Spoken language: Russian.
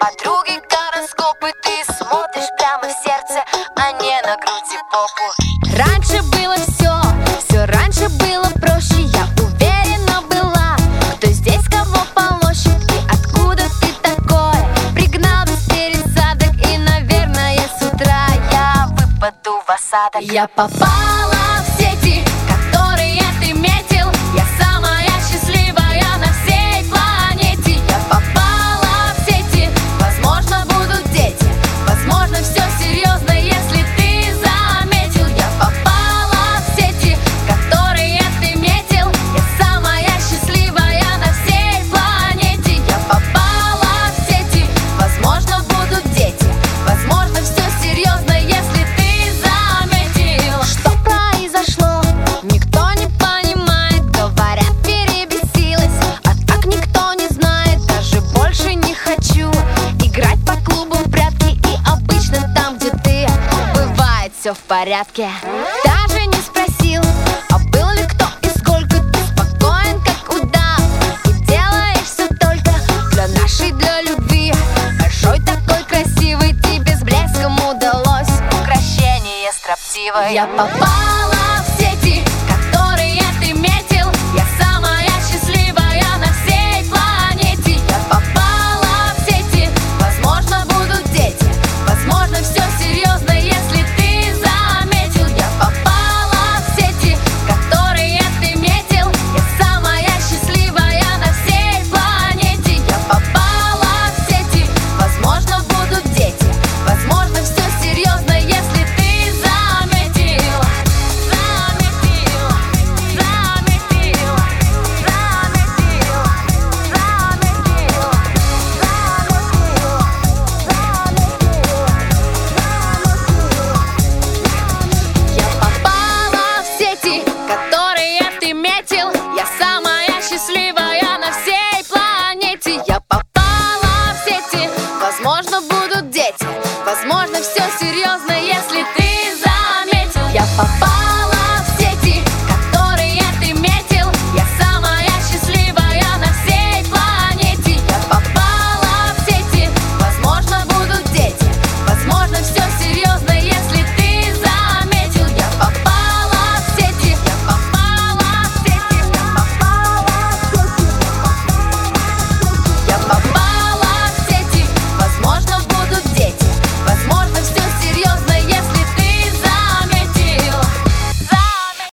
подруги гороскопы. Ты смотришь прямо в сердце, а не на грудь и попу. Раньше было все раньше было проще. Я уверена была, кто здесь кого полощет. И откуда ты такой? Пригнал без пересадок, и, наверное, с утра я выпаду в осадок. Я попала в сети, которые ты метил. Я самая счастливая на всей планете. Я попала в сети, возможно, будут дети. Возможно, все серьезно, если ты заметил. Я попала в сети, которые ты метил. Я самая счастливая на всей планете. Я попала в сети, возможно, будут дети. Возможно, все серьезно, если ты заметил. Что произошло, никто не понимает. Говорят, перебесилась, а так никто не знает. Даже больше не хочу играть по клубу в прятки. И обычно там, где ты, бывает все в порядке. Даже не спросил, а был ли кто и сколько. Ты спокоен, как удав, и делаешь все только для любви. Большой такой красивый, тебе с блеском удалось укрощение строптивой. Я попала